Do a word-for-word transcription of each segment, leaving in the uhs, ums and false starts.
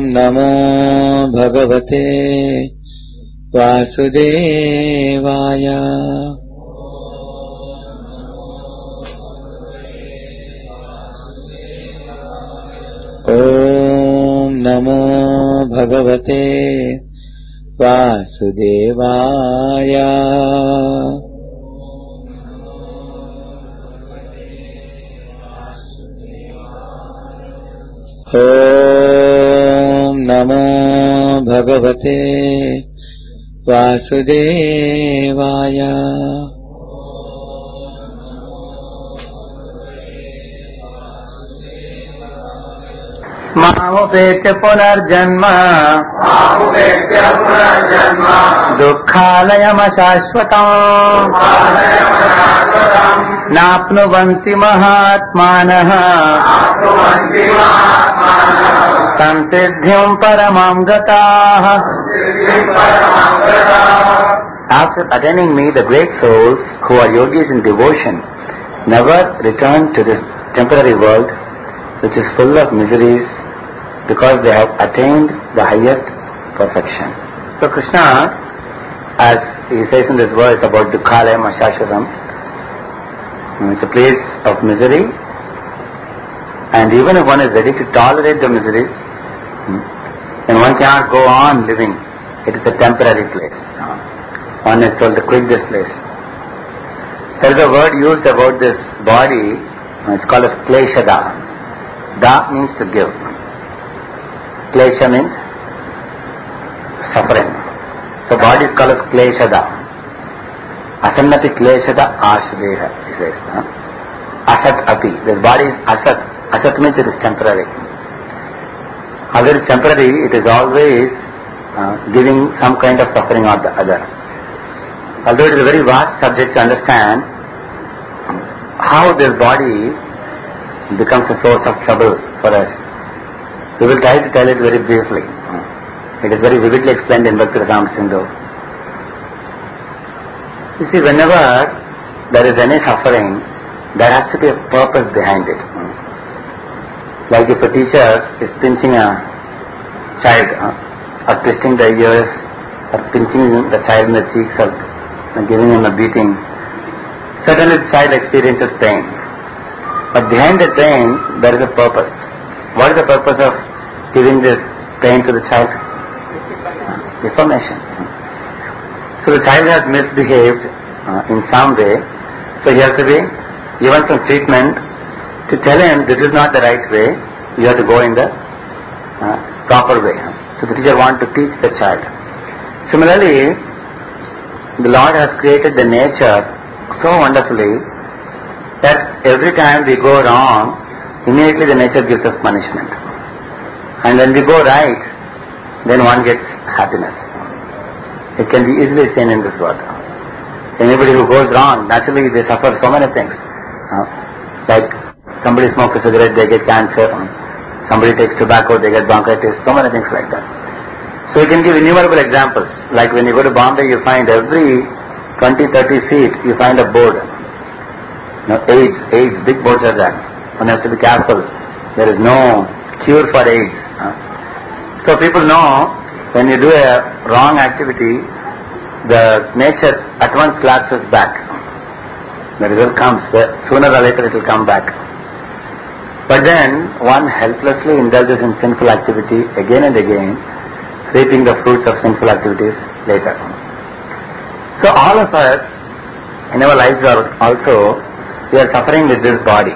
नमो भगवते वासुदेवाय। ओम नमो भगवते वासुदेवाय। ओम नमो भगवते वासुदेवाय। मामुपेत्य पुनर्जन्म दुःखालयमशाश्वतम् नाप्नुवन्ति महात्मानः संसिद्धिं परमां गताः। After attaining me, the great souls who are yogis in devotion never return to this temporary world which is full of miseries, because they have attained the highest perfection. So Krishna, as he says in this verse about Dukkhalayam Ashashvatam, it's a place of misery, and even if one is ready to tolerate the miseries, then one cannot go on living. It is a temporary place. One is told to quit this place. There is a word used about this body, it's called as kleshada. Da means to give. Klesha means suffering. So body is called as kleshada. Asannati kleshada ashreha, he says. Huh? Asat api. This body is asat. Asat means it is temporary. Although it is temporary, it is always uh, giving some kind of suffering or the other. Although it is a very vast subject to understand how this body becomes a source of trouble for us, we will try to tell it very briefly. It is very vividly explained in Bhakti Rasamrita Sindhu. You see, whenever there is any suffering, there has to be a purpose behind it. Like if a teacher is pinching a child, or twisting the ears, or pinching the child in the cheeks, or giving him a beating, certainly the child experiences pain. But behind the pain, there is a purpose. What is the purpose of giving this pain to the child? Reformation. So the child has misbehaved uh, in some way, so he has to be given some treatment to tell him this is not the right way, you have to go in the uh, proper way. So the teacher wants to teach the child. Similarly, the Lord has created the nature so wonderfully that every time we go wrong, immediately the nature gives us punishment. And when we go right, then one gets happiness. It can be easily seen in this world. Anybody who goes wrong, naturally they suffer so many things. Uh, like somebody smokes a cigarette, they get cancer. Somebody takes tobacco, they get bronchitis. So many things like that. So you can give innumerable examples. Like when you go to Bombay, you find every twenty to thirty feet, you find a board. You know, AIDS, AIDS, big boards are there. One has to be careful. There is no cure for AIDS. Huh? So people know when you do a wrong activity, the nature at once slaps us back. The result comes, sooner or later it will come back. But then one helplessly indulges in sinful activity again and again, reaping the fruits of sinful activities later. So all of us in our lives are also, we are suffering with this body.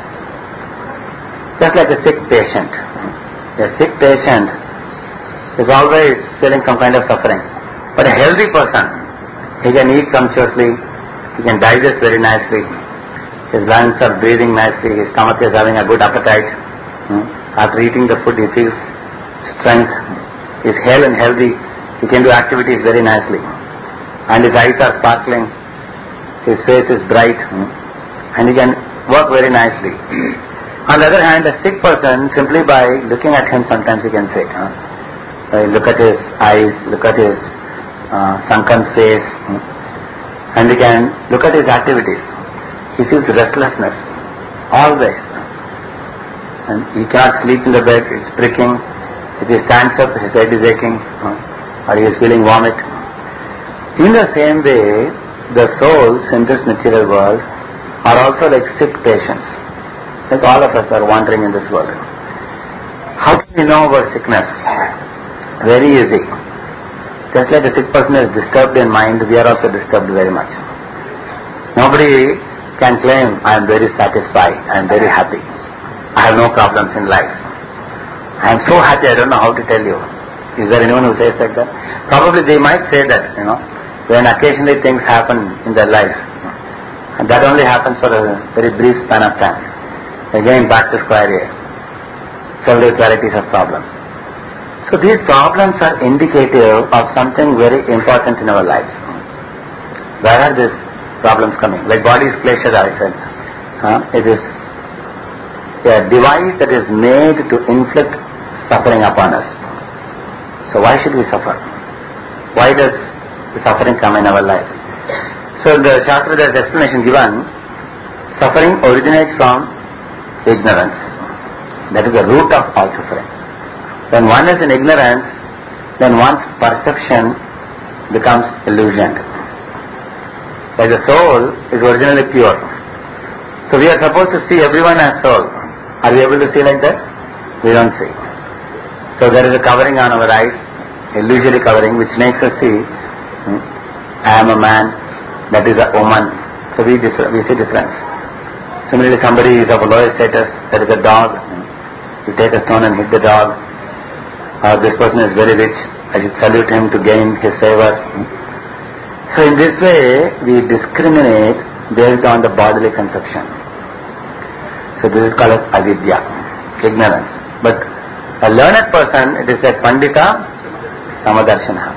Just like a sick patient. A sick patient is always feeling some kind of suffering. But a healthy person, he can eat sumptuously, he can digest very nicely, his lungs are breathing nicely, his stomach is having a good appetite. After eating the food he feels strength, he is hale and healthy, he can do activities very nicely. And his eyes are sparkling, his face is bright, and he can work very nicely. On the other hand, a sick person, simply by looking at him, sometimes you can say, huh? uh, look at his eyes, look at his uh, sunken face, hmm? and you can look at his activities. He feels restlessness, always. And he cannot sleep in the bed, it's pricking. If he stands up, his head is aching, or he is feeling vomit. In the same way, the souls in this material world are also like sick patients. Like all of us are wandering in this world. How can we know about sickness? Very easy. Just like the sick person is disturbed in mind, we are also disturbed very much. Nobody can claim, I am very satisfied, I am very happy, I have no problems in life. I am so happy, I don't know how to tell you. Is there anyone who says like that? Probably they might say that, you know, when occasionally things happen in their life. And that only happens for a very brief span of time. Again back to square here. Several varieties of problems. So these problems are indicative of something very important in our lives. Where are these problems coming? Like body is klesha, I said. Huh? It is a device that is made to inflict suffering upon us. So why should we suffer? Why does the suffering come in our life? So in the Shastra there is explanation given. Suffering originates from ignorance. That is the root of all suffering. When one is in ignorance, then one's perception becomes illusioned. Like the soul is originally pure. So we are supposed to see everyone as soul. Are we able to see like that? We don't see. So there is a covering on our eyes, illusory covering, which makes us see, hmm, I am a man, that is a woman. So we, differ, we see difference. Similarly, somebody is of a lower status, that is a dog. You take a stone and hit the dog. Or this person is very rich, I should salute him to gain his favor. So in this way, we discriminate based on the bodily conception. So this is called as avidya, ignorance. But a learned person, it is like Pandita Samadarshana.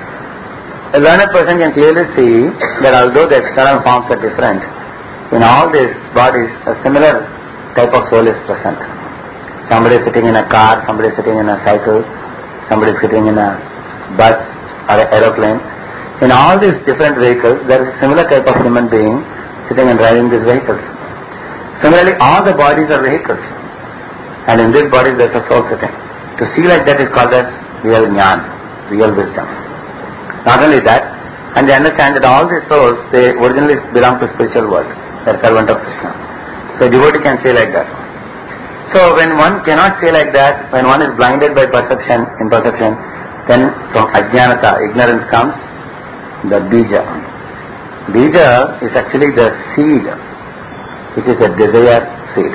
A learned person can clearly see that although the external forms are different, in all these bodies a similar type of soul is present. Somebody is sitting in a car, somebody is sitting in a cycle, somebody is sitting in a bus or an aeroplane. In all these different vehicles, there is a similar type of human being sitting and driving these vehicles. Similarly, all the bodies are vehicles. And in this body there is a soul sitting. To see like that is called as real jnana, real wisdom. Not only that, and they understand that all these souls, they originally belong to spiritual world. They are servant of Krishna. So a devotee can say like that. So when one cannot say like that, when one is blinded by perception, in perception, then from ajnanata, ignorance comes the bija. Bija is actually the seed, which is a desire seed.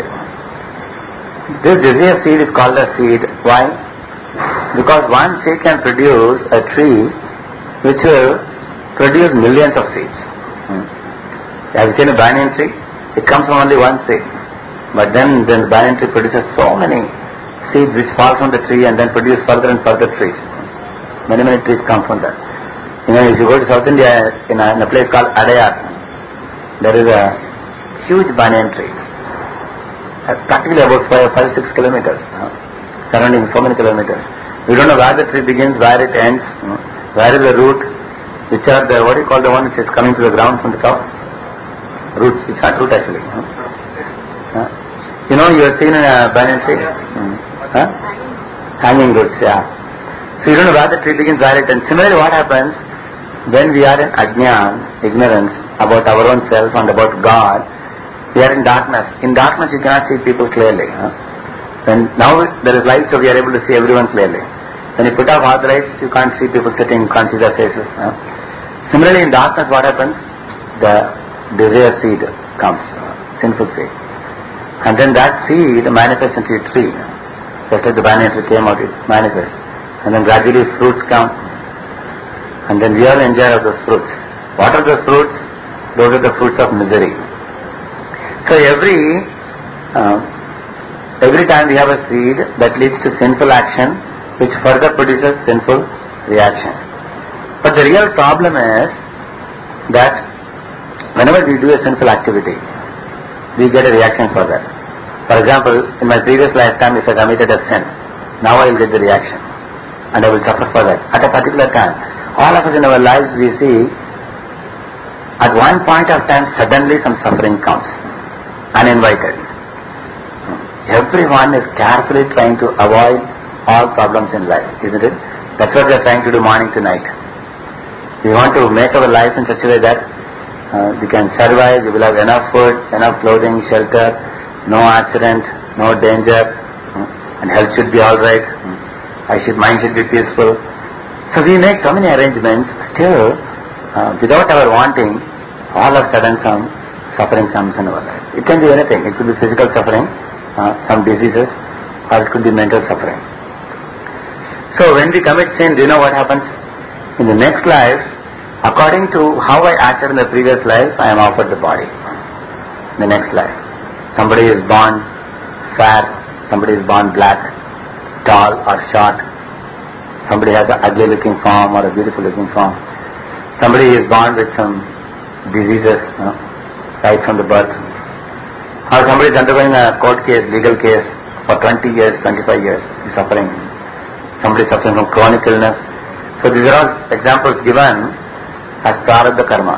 This desire seed is called a seed. Why? Because one seed can produce a tree which will produce millions of seeds. Hmm. Have you seen a banyan tree? It comes from only one seed. But then, then the banyan tree produces so many seeds which fall from the tree and then produce further and further trees. Many, many trees come from that. You know, if you go to South India, in a, in a place called Adayar, there is a huge banyan tree. Uh, practically about five, five, six kilometers, uh, surrounding so many kilometers. We don't know where the tree begins, where it ends, uh, where is the root, which are the, what do you call the one which is coming to the ground from the top? Roots, it's not root actually. Uh, uh, You know, you have seen a banyan tree? Hmm. Huh? Hanging roots, yeah. So you don't know where the tree begins, where it ends. Similarly, what happens when we are in ajnana, ignorance about our own self and about God, we are in darkness. In darkness you cannot see people clearly. Huh? When now there is light, so we are able to see everyone clearly. When you put off all the lights, you can't see people sitting, you can't see their faces. Huh? Similarly, in darkness what happens? The desire seed comes, uh, sinful seed. And then that seed manifests into a tree. Just like the banyan tree came out, it manifests. And then gradually fruits come. And then we all enjoy of those fruits. What are those fruits? Those are the fruits of misery. So every uh, every time we have a seed that leads to sinful action, which further produces sinful reaction. But the real problem is that whenever we do a sinful activity, we get a reaction for that. For example, in my previous lifetime, if I committed a sin, now I will get the reaction and I will suffer for that. At a particular time, all of us in our lives, we see at one point of time suddenly some suffering comes, uninvited. Everyone is carefully trying to avoid all problems in life, isn't it? That's what we are trying to do morning to night. We want to make our life in such a way that uh, we can survive, we will have enough food, enough clothing, shelter, no accident, no danger, and health should be alright, I should, mind should be peaceful. So we make so many arrangements, still, uh, without our wanting, all of a sudden some suffering comes in our life. It can be anything. It could be physical suffering, uh, some diseases, or it could be mental suffering. So when we commit sin, do you know what happens? In the next life, according to how I acted in the previous life, I am offered the body. In the next life. Somebody is born fat, somebody is born black, tall or short. Somebody has an ugly looking form or a beautiful looking form. Somebody is born with some diseases, you know, right from the birth. Or somebody is undergoing a court case, legal case for twenty years, twenty-five years, is suffering. Somebody suffering from chronic illness. So these are all examples given as prarabdha karma.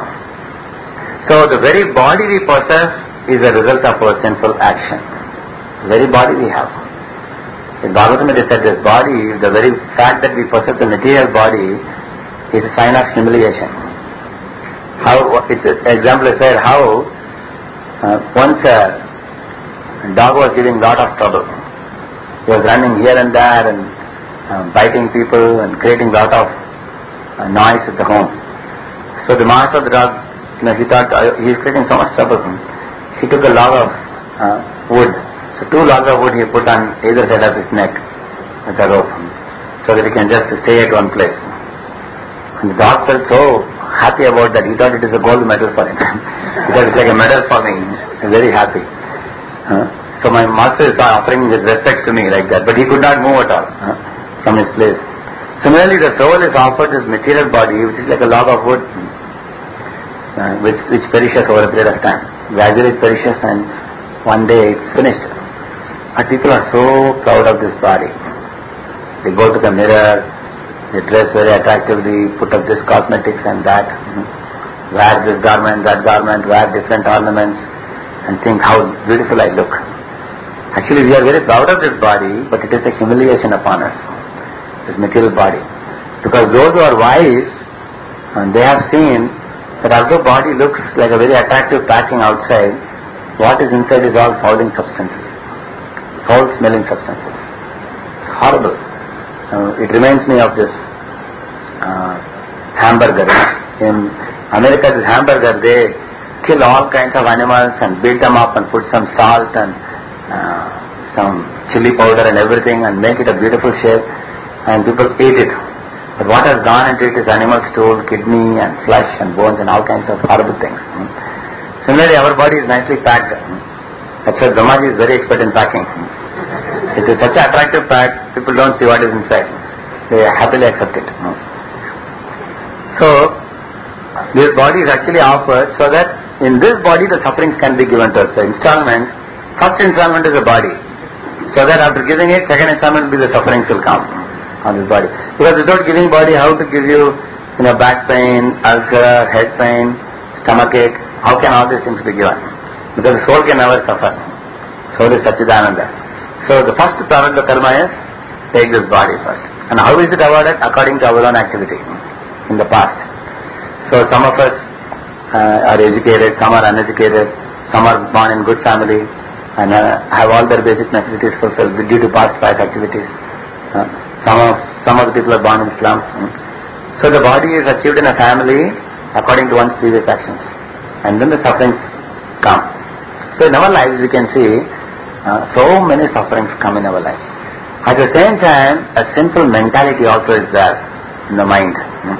So the very body we possess is a result of our sinful action. The very body we have. In Bhagavatam they said this body, the very fact that we possess the material body is a sign of humiliation. How, it's an example is said how uh, once a dog was giving lot of trouble. He was running here and there and um, biting people and creating lot of uh, noise at the home. So the master of the dog, you know, he thought uh, he is creating so much trouble. He took a log of uh, wood. So two logs of wood he put on either side of his neck with a rope, so that he can just stay at one place. And the dog felt so happy about that, he thought it is a gold medal for him. He thought it's like a medal for me. He's very happy. Uh, so my master is offering his respects to me like that, but he could not move at all uh, from his place. Similarly, the soul is offered this material body, which is like a log of wood, uh, which, which perishes over a period of time. Gradually it perishes and one day it's finished. But people are so proud of this body. They go to the mirror, they dress very attractively, put up this cosmetics and that, wear this garment, that garment, wear different ornaments, and think how beautiful I look. Actually, we are very proud of this body, but it is a humiliation upon us, this material body. Because those who are wise, and they have seen that although body looks like a very attractive packing outside, what is inside is all fouling substances, foul-smelling substances. It's horrible. Uh, it reminds me of this uh, hamburger. In America, this hamburger, they kill all kinds of animals and beat them up and put some salt and uh, some chili powder and everything and make it a beautiful shape, and people eat it. But what has gone into it is animal stool, kidney and flesh and bones and all kinds of horrible things. Hmm. Similarly, our body is nicely packed. Hmm. That's why Brahmaji is very expert in packing. Hmm. It is such an attractive pack, people don't see what is inside. They happily accept it. Hmm. So, this body is actually offered so that in this body the sufferings can be given to us. The installment, first installment is the body. So that after giving it, second installment will be the sufferings will come on this body. Because without giving body, how to give you, you know, back pain, ulcer, head pain, stomach ache, how can all these things be given? Because the soul can never suffer. Soul is Satchidananda. So the first prarabdha karma is take this body first. And how is it awarded? According to our own activity in the past. So some of us uh, are educated, some are uneducated, some are born in good family and uh, have all their basic necessities fulfilled due to past life activities. Uh, some of some of the people are born in slums. So the body is achieved in a family according to one's previous actions, and then the sufferings come. So in our lives we can see uh, so many sufferings come in our lives. At the same time, a sinful mentality also is there in the mind.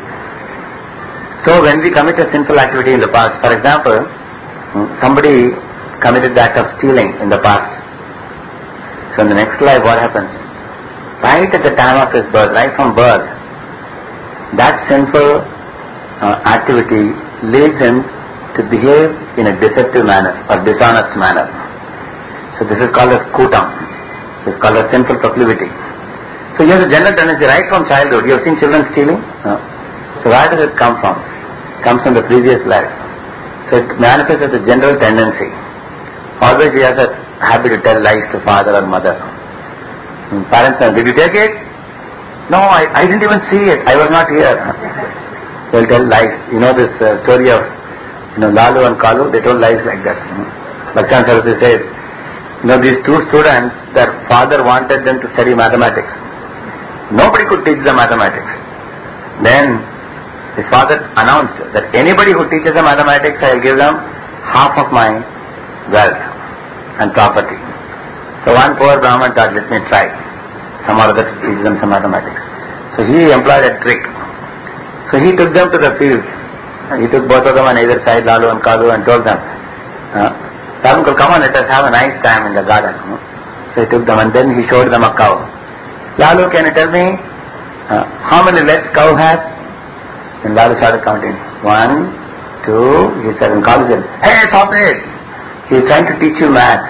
So when we commit a sinful activity in the past, for example, somebody committed the act of stealing in the past. So in the next life what happens? Right at the time of his birth, right from birth, that sinful uh, activity leads him to behave in a deceptive manner or dishonest manner. So this is called as kutam. This is called as sinful proclivity. So you have the general tendency right from childhood. You have seen children stealing? No. So where does it come from? It comes from the previous life. So it manifests as a general tendency. Always he has a habit to tell lies to father or mother. Parents say, did you take it? No, I, I didn't even see it. I was not here. They'll tell lies. You know this uh, story of you know Lalu and Kalu? They told lies like that. Bhaktivinoda Saraswati says, you know, these two students, their father wanted them to study mathematics. Nobody could teach them mathematics. Then his father announced that anybody who teaches them mathematics, I will give them half of my wealth and property. So one poor Brahman thought, let me try. Some other to teach them some mathematics. So he employed a trick. So he took them to the field. He took both of them on either side, Lalu and Kalu, and told them, uh, Uncle, come on, let us have a nice time in the garden. So he took them and then he showed them a cow. Lalu, can you tell me uh, how many legs cow has? And Lalu started counting. One, two, he said, and Kalu said, hey, stop it! He is trying to teach you maths.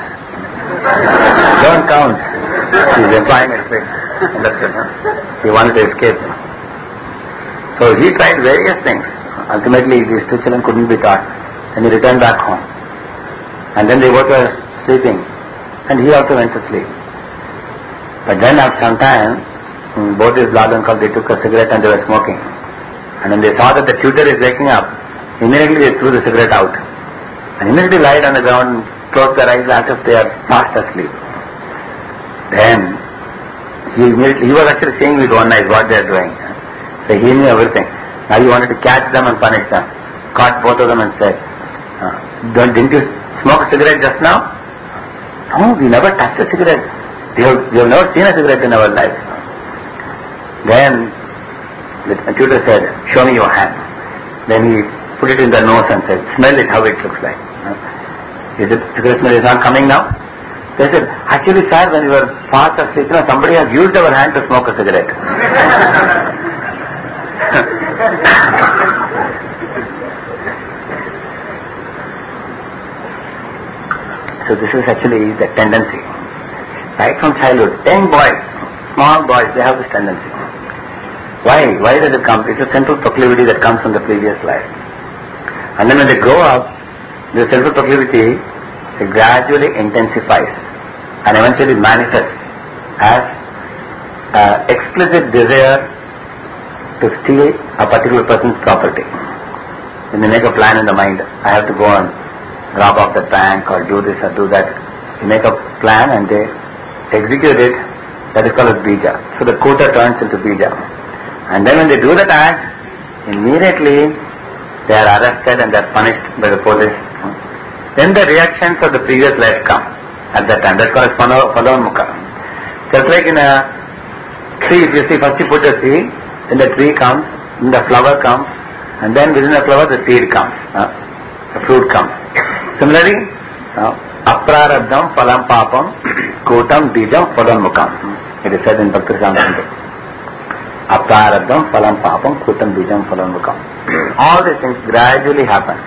Don't count. He is employing a trick. Understood? Huh? He wanted to escape. So he tried various things. Ultimately, these two children couldn't be taught. Then he returned back home. And then they both were sleeping. And he also went to sleep. But then after some time, both his Lalu and Kalu, they took a cigarette and they were smoking. And when they saw that the tutor is waking up, immediately they threw the cigarette out. And immediately lied on the ground, closed their eyes as if they are fast asleep. Then, he immediately, he was actually seeing with one eye what they are doing. So he knew everything. Now he wanted to catch them and punish them. Caught both of them and said, uh, don't, didn't you smoke a cigarette just now? No, we never touched a cigarette. We have, we have never seen a cigarette in our life. Then the tutor said, show me your hand. Then he put it in the nose and said, smell it, how it looks like. Is it, cigarette smell is not coming now? They said, actually sir, when we were fast asleep, you know, somebody has used our hand to smoke a cigarette. So this is actually the tendency. Right from childhood, young boys, small boys, they have this tendency. Why? Why does it come? It's a central proclivity that comes from the previous life. And then when they grow up, the central proclivity it gradually intensifies and eventually manifests as uh, explicit desire to steal a particular person's property. When they make a plan in the mind, I have to go and rob off the bank or do this or do that. You make a plan and they execute it. That is called as bija. So the kota turns into bija. And then when they do that act, immediately they are arrested and they are punished by the police. Then the reactions of the previous life come at that time. That's called as phalonmukha. Just like in a tree, if you see, first you put the seed, then the tree comes, then the flower comes, and then within the flower the seed comes, uh, the fruit comes. Similarly, uh, aprarabdham phalam papam kotam bijam phalonmukham. It is said in Bhakti Rasamrita. Aprarabdham phalam papam kotam bijam phalonmukham. All these things gradually happen.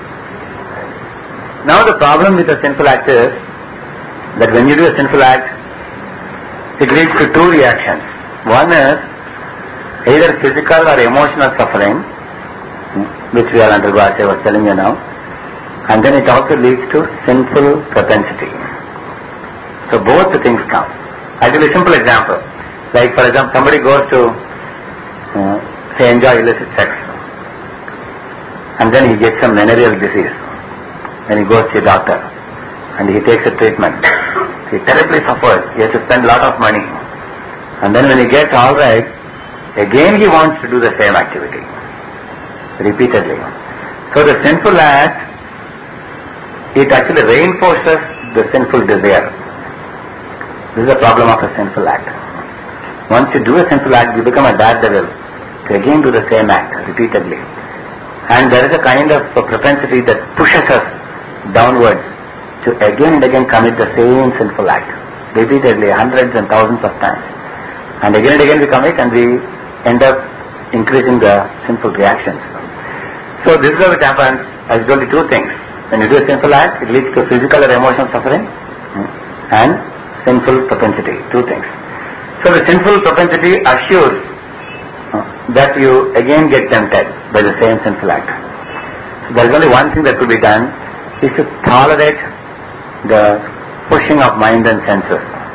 Now the problem with a sinful act is that when you do a sinful act, it leads to two reactions. One is either physical or emotional suffering, which we are undergo, as I was telling you now, and then it also leads to sinful propensity. So both the things come. I'll give you a simple example. Like for example, somebody goes to uh, say enjoy illicit sex, and then he gets some venereal disease. Then he goes to a doctor and he takes a treatment. He terribly suffers. He has to spend a lot of money. And then when he gets all right, again he wants to do the same activity repeatedly. So the sinful act, it actually reinforces the sinful desire. This is the problem of a sinful act. Once you do a sinful act, you become a daredevil to again do the same act repeatedly. And there is a kind of a propensity that pushes us downwards to again and again commit the same sinful act repeatedly, hundreds and thousands of times. And again and again we commit and we end up increasing the sinful reactions. So this is how it happens. As I told you, two things. When you do a sinful act, it leads to physical or emotional suffering and sinful propensity. Two things. So the sinful propensity assures that you again get tempted by the same sinful act. So there is only one thing that could be done, is to tolerate the pushing of mind and senses.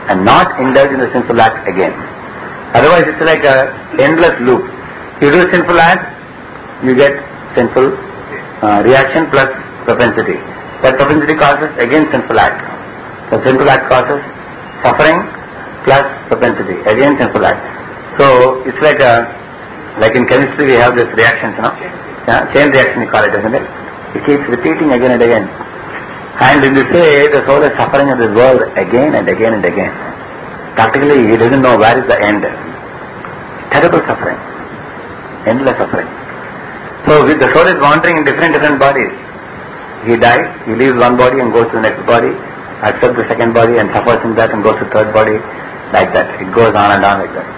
and not indulge in the sinful act again. Otherwise it's like a endless loop. You do sinful act, you get sinful uh, reaction plus propensity. That propensity causes again sinful act. The sinful act causes suffering plus propensity, again sinful act. So it's like a, like in chemistry we have this reactions, you know? Yeah, chain reaction we call it, isn't it? It keeps repeating again and again. And in this way, the soul is suffering in this world again and again and again. Practically, he doesn't know where is the end. Terrible suffering. Endless suffering. So the soul is wandering in different different bodies. He dies, he leaves one body and goes to the next body, accepts the second body and suffers in that and goes to the third body, like that. It goes on and on like that.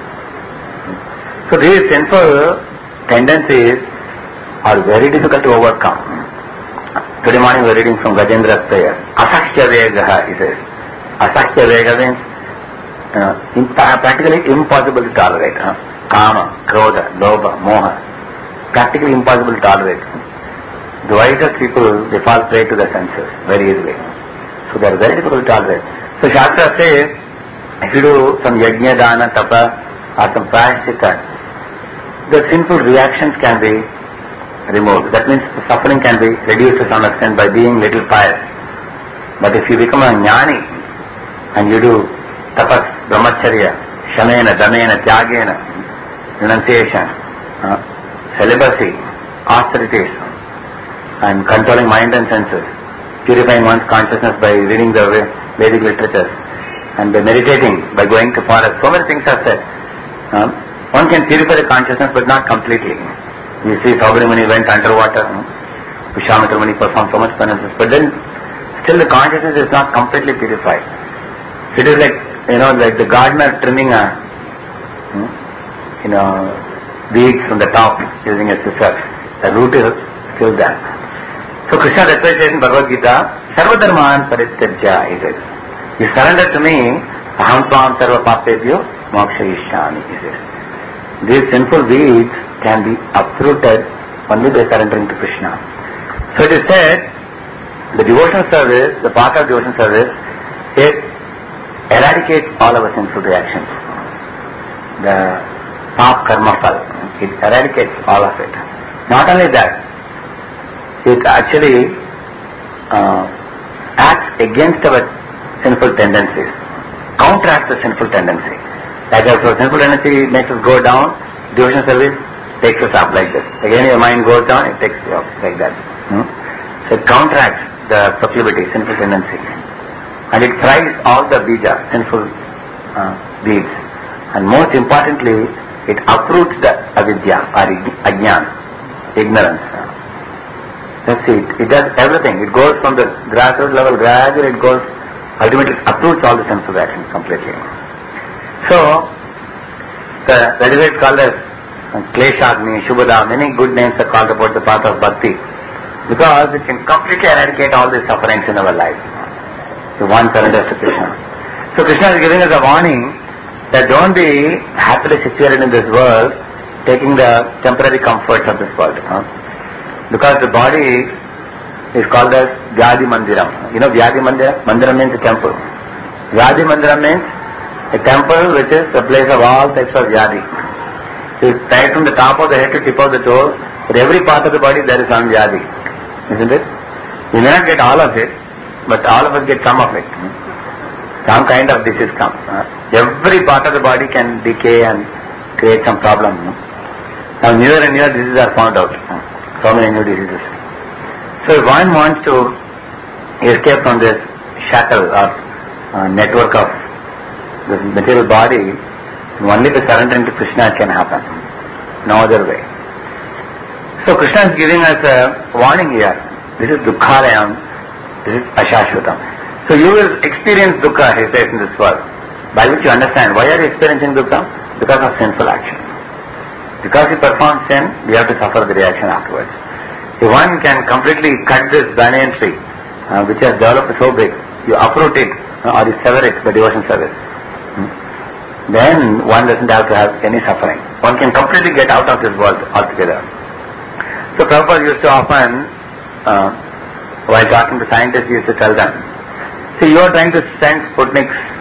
So these sinful tendencies are very difficult to overcome. Today morning we are reading from Gajendra's prayers. Asahya Vegaha, he says. Asahya Vega means uh, in, practically impossible to tolerate. Huh? Kama, Krodha, Lobha, Moha. Practically impossible to tolerate. The wisest people, they fall prey to the senses very easily. So they are very difficult to tolerate. So Shastra says, if you do some yajna, dana, tapa or some prayaschitta, the sinful reactions can be removed. That means the suffering can be reduced to some extent by being little pious. But if you become a jnani and you do tapas, brahmacharya, shamena, damena, tyagena, renunciation, uh, celibacy, austerities, and controlling mind and senses, purifying one's consciousness by reading the Vedic literatures, and by meditating, by going to forest, so many things are said. Um, one can purify the consciousness but not completely. You see Saubhari Muni went underwater, Vishwamitra Muni performed so much penances, but then still the consciousness is not completely purified. It is like, you know, like the gardener trimming a, you know, weeds from the top using a scissor. The root is still there. So Krishna, that's why he says in Bhagavad Gita, Sarva Dharman Parityajya, he says. You surrender to me, Aham Tvam Sarva Papebhyo Moksha Ishyami, he says. These sinful weeds can be uprooted only by surrendering to Krishna. So it is said, the devotional service, the path of devotional service, it eradicates all our sinful reactions. The pap karma phal, it eradicates all of it. Not only that, it actually uh, acts against our sinful tendencies, counteracts the sinful tendency. Like if our sinful tendency makes us go down, devotional service takes us up like this. Again your mind goes down, it takes you up like that. Hmm? So it counteracts the proclivity, sinful tendency. And it thrives all the bija, sinful uh, deeds. And most importantly, it uproots the avidya or ajnana, ignorance. That's it. It does everything. It goes from the grassroots level, gradually it goes, ultimately it uproots all the sinful actions completely. So, the, that is why it's called as Kleshagni, Shubhada, many good names are called about the path of bhakti. Because it can completely eradicate all the sufferings in our life. The one surrenders to Krishna. So Krishna is giving us a warning that don't be happily situated in this world, taking the temporary comforts of this world. Huh? Because the body is called as Vyadi Mandiram. You know Vyadi Mandiram? Mandiram means a temple. Vyadi Mandiram means a temple which is the place of all types of Vyadi. So right from the top of the head to tip of the toe, for every part of the body there is some Vyadi. Isn't it? We may not get all of it, but all of us get some of it. Some kind of disease comes. Every part of the body can decay and create some problem. Now newer and newer diseases are found out. So many new diseases. So if one wants to escape from this shackle or uh, network of the material body, only by surrendering to Krishna can happen. No other way. So Krishna is giving us a warning here. This is Dukkhalayam, this is Ashashvatam. So you will experience dukkha, he says in this world, by which you understand why are you experiencing dukkha? Because of sinful action. Because you perform sin, we have to suffer the reaction afterwards. If one can completely cut this banyan tree, uh, which has developed so big, you uproot it uh, or you sever it by devotion service, hmm? then one doesn't have to have any suffering. One can completely get out of this world altogether. So Prabhupada used to often, uh, while talking to scientists, he used to tell them, see, you are trying to send Sputniks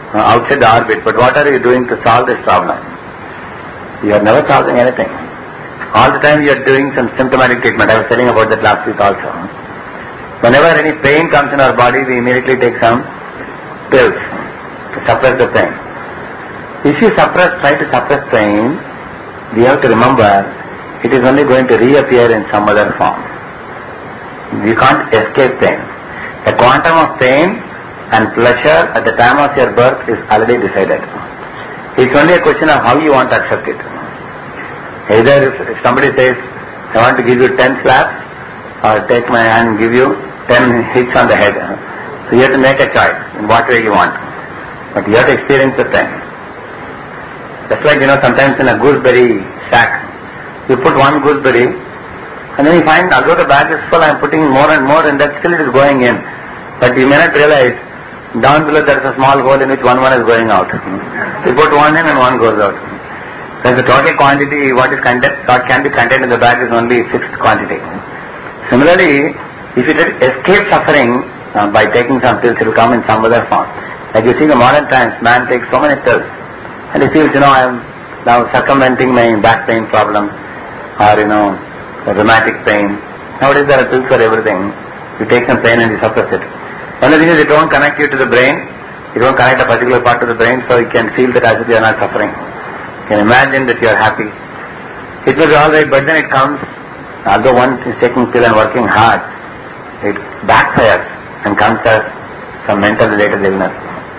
uh, outside the orbit. But what are you doing to solve this problem? You are never solving anything. All the time you are doing some symptomatic treatment. I was telling about that last week also. Whenever any pain comes in our body, we immediately take some pills to suppress the pain. If you suppress, try to suppress pain, we have to remember it is only going to reappear in some other form. You can't escape pain. The quantum of pain and pleasure at the time of your birth is already decided. It's only a question of how you want to accept it. Either if somebody says, I want to give you ten slaps, or take my hand and give you ten hits on the head. So you have to make a choice in what way you want. But you have to experience the pain. Just like, you know, sometimes in a gooseberry sack, you put one gooseberry, and then you find, although the bag is full, I am putting more and more, and that still it is going in. But you may not realize, down below there is a small hole in which one one is going out. You put one in and one goes out. Because the total quantity, what is content, what can be contained in the bag is only fixed quantity. Similarly, if you did escape suffering uh, by taking some pills, it will come in some other form. Like you see in the modern times, man takes so many pills, and he feels, you know, I am now circumventing my back pain problem, or, you know, rheumatic pain. Nowadays there are pills for everything. You take some pain and you suppress it. One of the things is it won't connect you to the brain, it won't connect a particular part of the brain, so you can feel that as if you are not suffering. You can imagine that you are happy. It will be alright, but then it comes, although one is taking pill and working hard, it backfires and comes as some mental related illness.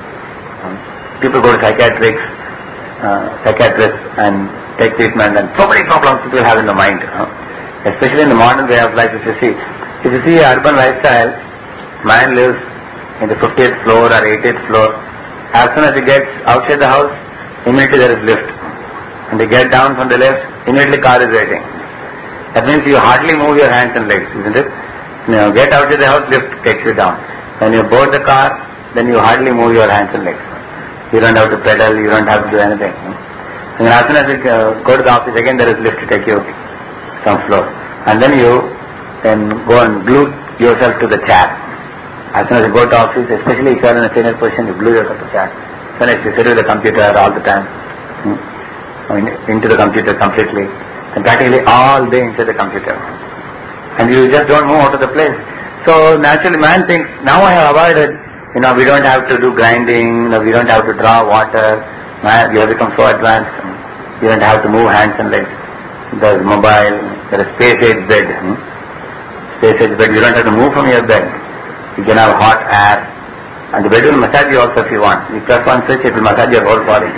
People go to psychiatrics, uh, psychiatrists and take treatment, and so many problems people have in the mind. Uh, especially in the modern way of life, if you see. If you see urban lifestyle, man lives in the fiftieth floor or eightieth floor. As soon as he gets outside the house, immediately there is lift. And they get down from the lift, immediately car is waiting. That means you hardly move your hands and legs, isn't it? You know, get outside the house, lift takes you down. When you board the car, then you hardly move your hands and legs. You don't have to pedal, you don't have to do anything. And as soon as you go to the office, again there is lift to take you some floor. And then you then go and glue yourself to the chair. As soon as you go to office, especially if you are in a senior position, you glue yourself to the chair. Then if you sit with the computer all the time, hmm, into the computer completely, and practically all day inside the computer. And you just don't move out of the place. So naturally man thinks, now I have avoided, you know, we don't have to do grinding, you know, we don't have to draw water, man, we have become so advanced, you don't have to move hands and legs. There is mobile, there is space age bed. Hmm? Space age bed, you don't have to move from your bed. You can have hot air, and the bed will massage you also if you want. You press one switch, it will massage your whole body.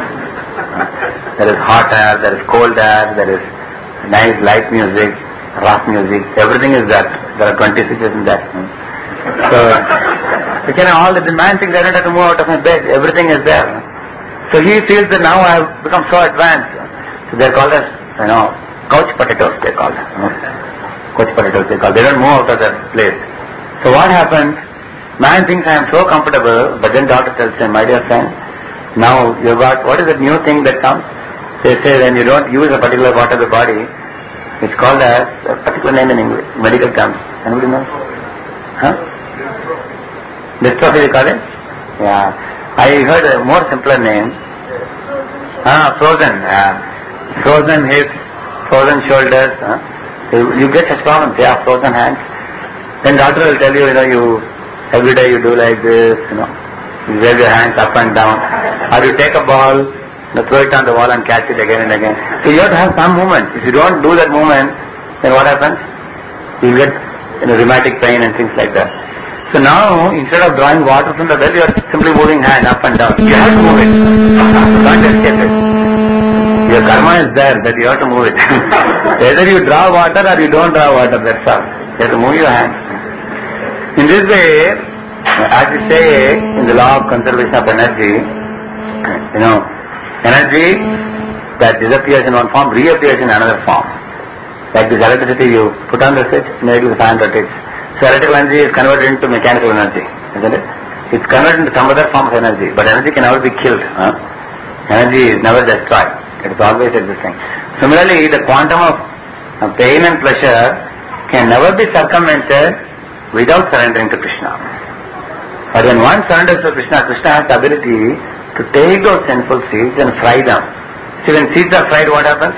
There is hot air, there is cold air, there is nice light music, rock music, everything is there. There are twenty switches in that. Hmm? So, you can have all the man thinks I don't have to move out of my bed, everything is there. So he feels that now I have become so advanced. So they are called as, you know, couch potatoes they call them. You know? Couch potatoes they call. They don't move out of that place. So what happens? Man thinks I am so comfortable, but then doctor tells him, my dear friend, now you got, what is the new thing that comes? They say when you don't use a particular part of the body, it's called as a particular name in English, medical terms. Anybody knows? Huh? Dystrophy they call it? Yeah. I heard a more simpler name. Ah, frozen. Uh, frozen hips, frozen shoulders. Huh? You, you get such problems, yeah, frozen hands. Then doctor will tell you, you know, you every day you do like this, you know, you wave your hands up and down, or you take a ball, you know, throw it on the wall and catch it again and again. So you have to have some movement. If you don't do that movement, then what happens? You get, you know, rheumatic pain and things like that. So now, instead of drawing water from the well, you are simply moving hand up and down. You have to move it. You can't escape it. Your karma is there, that you have to move it. Either you draw water or you don't draw water, that's all. You have to move your hand. In this way, as we say in the law of conservation of energy, you know, energy that disappears in one form reappears in another form. Like this electricity, you put on the switch, maybe the fan rotates. So electrical energy is converted into mechanical energy, isn't it? It's converted into some other form of energy, but energy can never be killed. Huh? Energy is never destroyed. It is always existing. Similarly, the quantum of pain and pleasure can never be circumvented without surrendering to Krishna. But when one surrenders to Krishna, Krishna has the ability to take those sinful seeds and fry them. See, when seeds are fried, what happens?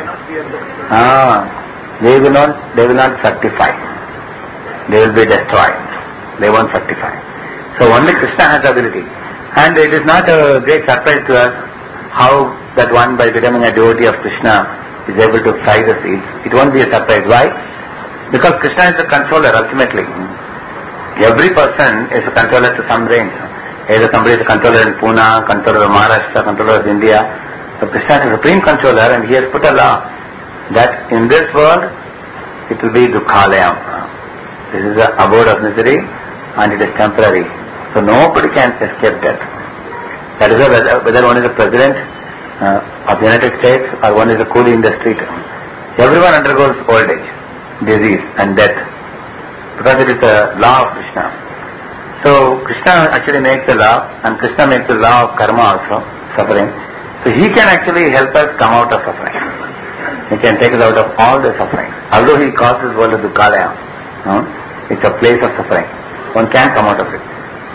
Ah, they will not, they will not fructify. They will be destroyed. They won't fructify. So only Krishna has the ability. And it is not a great surprise to us how that one, by becoming a devotee of Krishna, is able to fry the seeds. It won't be a surprise. Why? Because Krishna is the controller ultimately. Every person is a controller to some range. Either somebody is a controller in Pune, controller of Maharashtra, controller of India. But Krishna is a supreme controller, and he has put a law that in this world it will be Dukhalayam. This is the abode of misery and it is temporary. So nobody can escape death. That is whether, whether one is a president uh, of the United States or one is a coolie in the street. Everyone undergoes old age, disease and death, because it is the law of Krishna. So Krishna actually makes the law, and Krishna makes the law of karma also, suffering. So he can actually help us come out of suffering. He can take us out of all the suffering. Although he calls this world a Dukhalaya, no? It's a place of suffering. One can come out of it.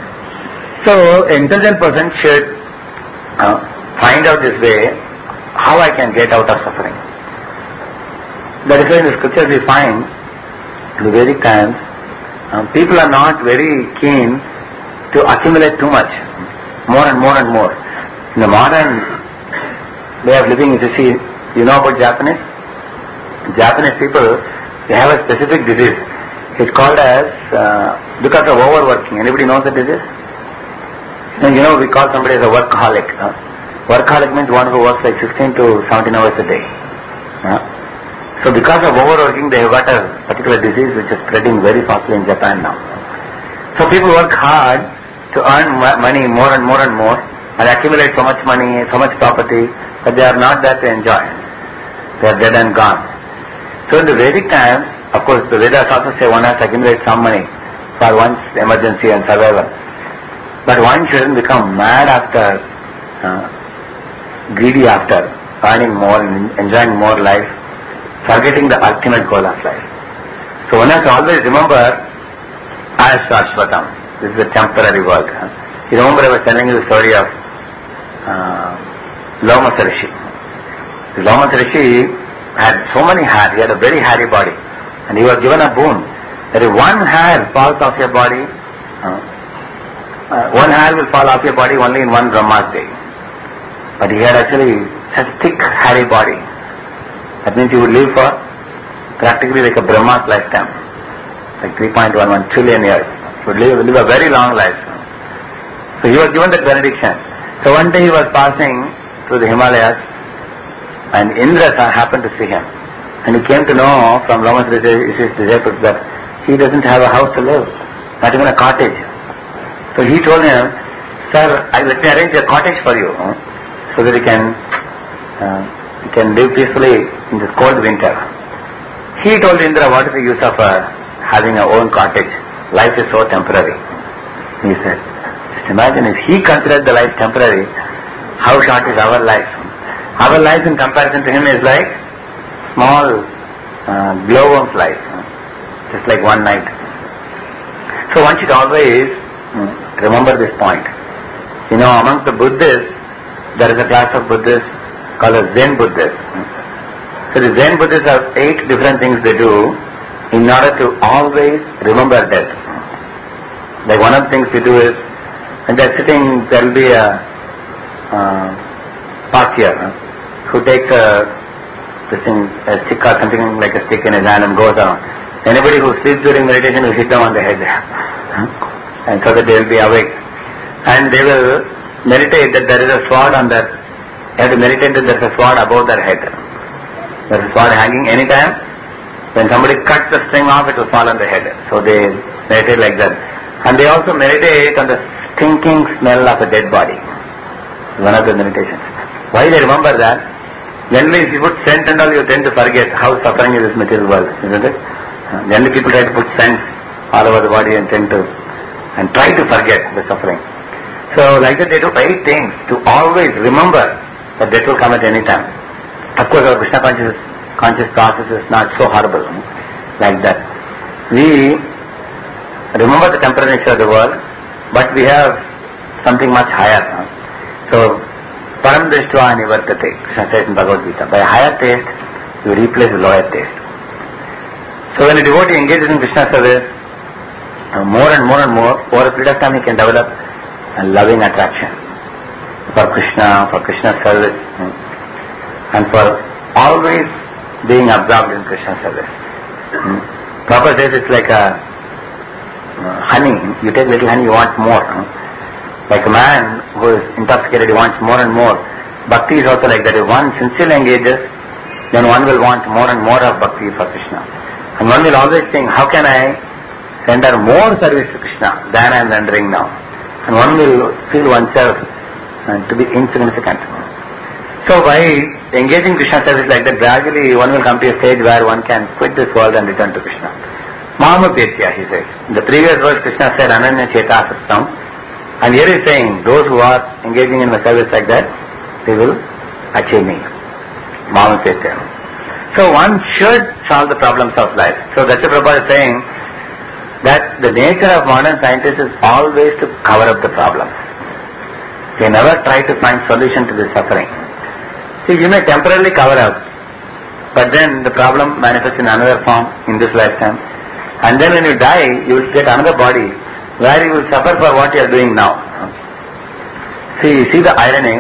So an intelligent person should uh, find out this way, how I can get out of suffering. That is why in the scriptures we find, in the Vedic times, uh, people are not very keen to accumulate too much, more and more and more. In the modern way of living, if you see, you know about Japanese? Japanese people, they have a specific disease. It's called as, uh, because of overworking. Anybody knows the disease? You know, we call somebody as a workaholic. Uh, workaholic means one who works like sixteen to seventeen hours a day. Uh, so because of overworking, they have got a particular disease which is spreading very fastly in Japan now. So people work hard to earn money more and more and more and accumulate so much money, so much property, but they are not there to enjoy. They are dead and gone. So in the Vedic times, of course, the Vedas also say one has to accumulate some money for one's emergency and survival. But one shouldn't become mad after, uh, greedy after, earning more and enjoying more life, forgetting the ultimate goal of life. So one has to always remember, as Shashvatam, this is a temporary world. Huh? You remember I was telling you the story of uh, Lomasa Rishi. The Lomasa Rishi had so many hairs, he had a very hairy body, and he was given a boon that if one hair falls off your body, uh, uh, one hair will fall off your body only in one Brahma's day. But he had actually such thick hairy body. That means he would live for practically like a Brahma's lifetime, like three point one one trillion years. He would live, live a very long life. So he was given that benediction. So one day he was passing through the Himalayas, and Indra happened to see him. And he came to know from Lomasa Rishi's disciples that he doesn't have a house to live, not even a cottage. So he told him, "Sir, I, let me arrange a cottage for you, huh? so that you can uh, you can live peacefully in this cold winter." He told Indra, "What is the use of uh, having our own cottage? Life is so temporary." He said, "Just imagine if he considered the life temporary, how short is our life? Our life in comparison to him is like small uh, glowworm's life, just like one night." So one should always mm, remember this point. You know, among the Buddhists, there is a class of Buddhists called as Zen Buddhists. So the Zen Buddhists have eight different things they do in order to always remember death. Like one of the things they do is, when they're sitting, there will be a uh, pakir uh, who takes a, this thing, a stick or something like a stick in his hand and goes around. Anybody who sleeps during meditation will hit them on the head. And so that they will be awake. And they will meditate that there is a sword on their, they have to meditate that there is a sword above their head. There is a sword hanging anytime. When somebody cuts the string off, it will fall on the head. So they meditate like that. And they also meditate on the stinking smell of a dead body. One of the meditations. Why they remember that? Generally, if you put scent and all, you tend to forget how suffering is this material world, isn't it? Generally, people try to put scents all over the body and tend to, and try to forget the suffering. So, like that, they do eight things to always remember that death will come at any time. Of course, our Krishna conscious, conscious process is not so horrible like that. We remember the temporary nature of the world, but we have something much higher. Huh? So, param drishtva nivartate, Krishna says in Bhagavad Gita. By higher taste, you replace the lower taste. So when a devotee engages in Krishna service, uh, more and more and more, over a period of time he can develop a loving attraction for Krishna, for Krishna's service, hmm, and for always being absorbed in Krishna service. Hmm. Prabhupada says it's like a uh, honey. You take little honey, you want more. Hmm. Like a man who is intoxicated, he wants more and more. Bhakti is also like that. If one sincerely engages, then one will want more and more of bhakti for Krishna. And one will always think, how can I render more service to Krishna than I am rendering now? And one will feel oneself uh, to be insignificant. So by engaging Krishna service like that, gradually one will come to a stage where one can quit this world and return to Krishna. Mahamudetya, he says. In the previous verse, Krishna said, Ananya Cheta Sastam. And here he is saying, those who are engaging in my service like that, they will achieve me. Mahamudetya. So one should solve the problems of life. So Datta Prabhupada is saying that the nature of modern scientists is always to cover up the problems. They never try to find solution to the suffering. See, you may temporarily cover up, but then the problem manifests in another form in this lifetime. And then when you die, you will get another body where you will suffer for what you are doing now. See, see the irony.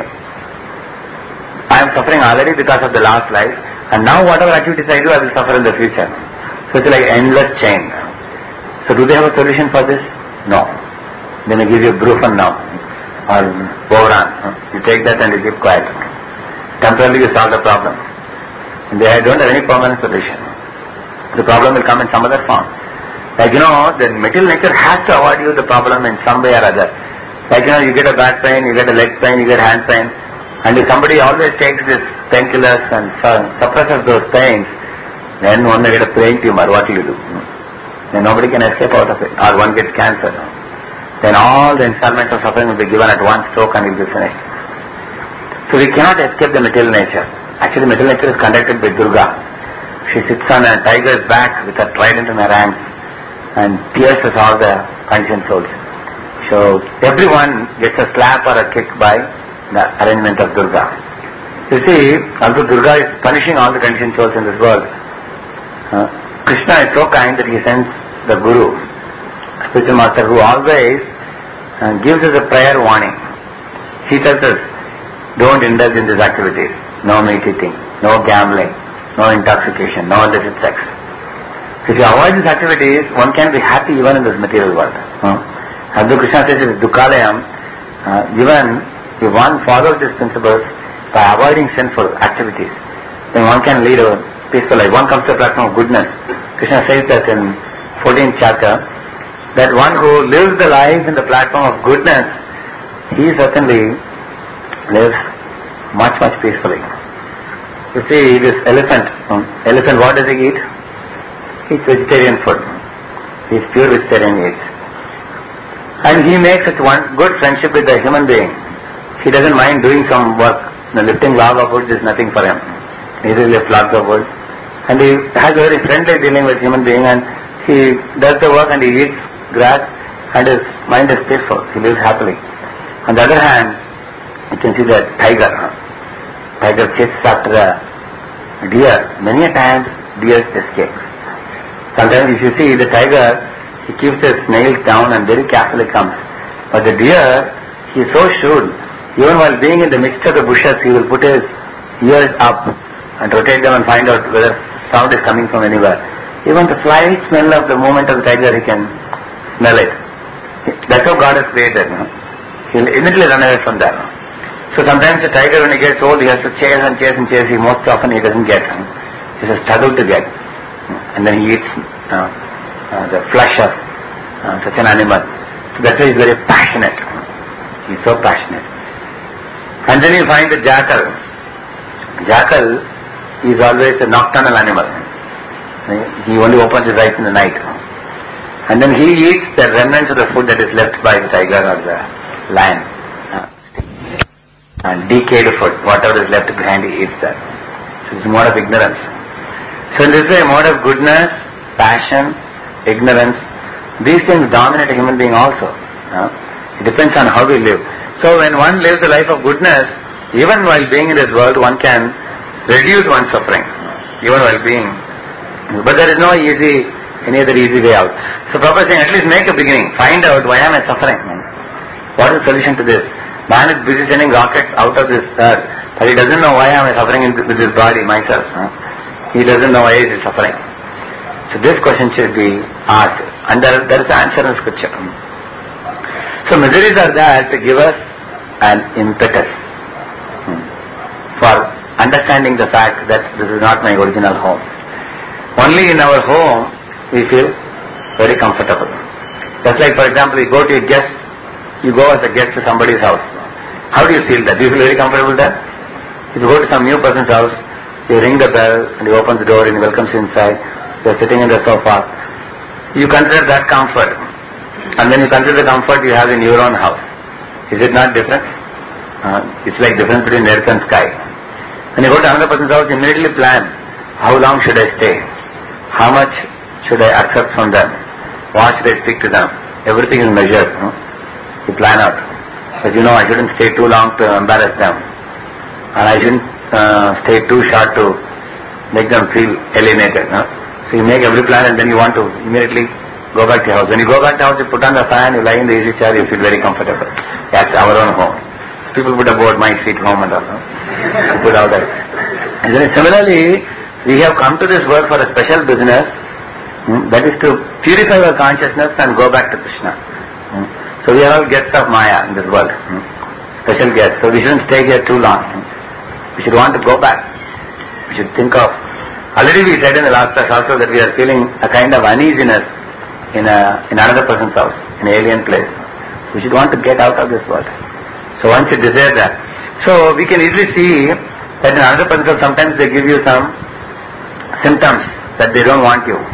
I am suffering already because of the last life. And now whatever activities I do, I will suffer in the future. So it's like an endless chain. So do they have a solution for this? No. They may give you Brufen now, or Boran. You take that and you keep quiet. Temporarily you solve the problem. And they don't have any permanent solution. The problem will come in some other form. Like, you know, the material nature has to avoid you the problem in some way or other. Like, you know, you get a back pain, you get a leg pain, you get hand pain. And if somebody always takes this painkillers and suppresses those pains, then one may get a brain tumor. What do you do? Then nobody can escape out of it. Or one gets cancer. Then all the installments of suffering will be given at one stroke and it will be finished. So we cannot escape the material nature. Actually, material nature is conducted by Durga. She sits on a tiger's back with her trident in her hands and pierces all the conditioned souls. So everyone gets a slap or a kick by the arrangement of Durga. You see, although Durga is punishing all the conditioned souls in this world, uh, Krishna is so kind that he sends the Guru, a spiritual master who always uh, gives us a prayer warning. He tells us, don't indulge in these activities. No meat eating, no gambling, no intoxication, no illicit sex. So if you avoid these activities, one can be happy even in this material world. Uh, although Krishna says it is Dukkalayam, uh, even if one follows these principles by avoiding sinful activities, then one can lead a peaceful life. One comes to a platform of goodness. Krishna says that in fourteenth chapter, that one who lives the life in the platform of goodness, he certainly lives much, much peacefully. You see, this elephant, um, elephant, what does he eat? He eats vegetarian food. He is pure vegetarian he eats. And he makes such one good friendship with the human being. He doesn't mind doing some work. The lifting log of wood is nothing for him. He will lift logs of wood. And he has a very friendly dealing with human being, and he does the work and he eats grass and his mind is peaceful. He lives happily. On the other hand, you can see the tiger. Huh? Tiger chases after a deer. Many a times deer escapes. Sometimes if you see the tiger, he keeps his nails down and very carefully comes. But the deer, he is so shrewd. Even while being in the midst of the bushes, he will put his ears up and rotate them and find out whether sound is coming from anywhere. Even the slight smell of the movement of the tiger, he can smell it. That's how God has created. No? He will immediately run away from that. No? So sometimes the tiger, when he gets old, he has to chase and chase and chase. He most often he doesn't get. No? It's a struggle to get. And then he eats uh, uh, the flesh of uh, such an animal. So that's why he's very passionate. He's so passionate. And then you find the jackal. Jackal is always a nocturnal animal. He only opens his eyes in the night. And then he eats the remnants of the food that is left by the tiger or the lion. And decayed food, whatever is left behind, he eats that. So it's a mode of ignorance. So in this way, mode of goodness, passion, ignorance, these things dominate a human being also. It depends on how we live. So when one lives a life of goodness, even while being in this world, one can reduce one's suffering, even while being. But there is no easy, any other easy way out. So Prabhupada is saying, at least make a beginning. Find out, why am I suffering? What is the solution to this? Man is busy sending rockets out of this earth, but he doesn't know why am I suffering in, with this body, myself. Huh? He doesn't know why he is suffering. So this question should be asked, and there, there is an answer in scripture. So miseries are there to give us an impetus for understanding the fact that this is not my original home. Only in our home we feel very comfortable. Just like, for example, you go to a guest, you go as a guest to somebody's house. How do you feel that? Do you feel very comfortable there? If you go to some new person's house, you ring the bell and you open the door and he welcomes you inside. You are sitting in the sofa. You consider that comfort. And then you consider the comfort you have in your own house. Is it not different? Uh, it's like difference between earth and sky. When you go to another person's house, you immediately plan, how long should I stay? How much should I accept from them? What should I speak to them? Everything is measured. No? You plan out. But you know, I shouldn't stay too long to embarrass them. And I shouldn't uh, stay too short to make them feel alienated. No? So you make every plan and then you want to immediately go back to your house. When you go back to your house, you put on the fan, you lie in the easy chair, you feel very comfortable. That's our own home. People put about my sweet home and all. No? Put out that. And then similarly, we have come to this world for a special business, hmm, that is to purify our consciousness and go back to Krishna. Hmm. So we are all guests of Maya in this world. Hmm. Special guests. So we shouldn't stay here too long. Hmm. We should want to go back. We should think of. Already we said in the last class also that we are feeling a kind of uneasiness in a in another person's house, in an alien place. We should want to get out of this world. So one should desire that. So we can easily see that in another person's house sometimes they give you some symptoms that they don't want you.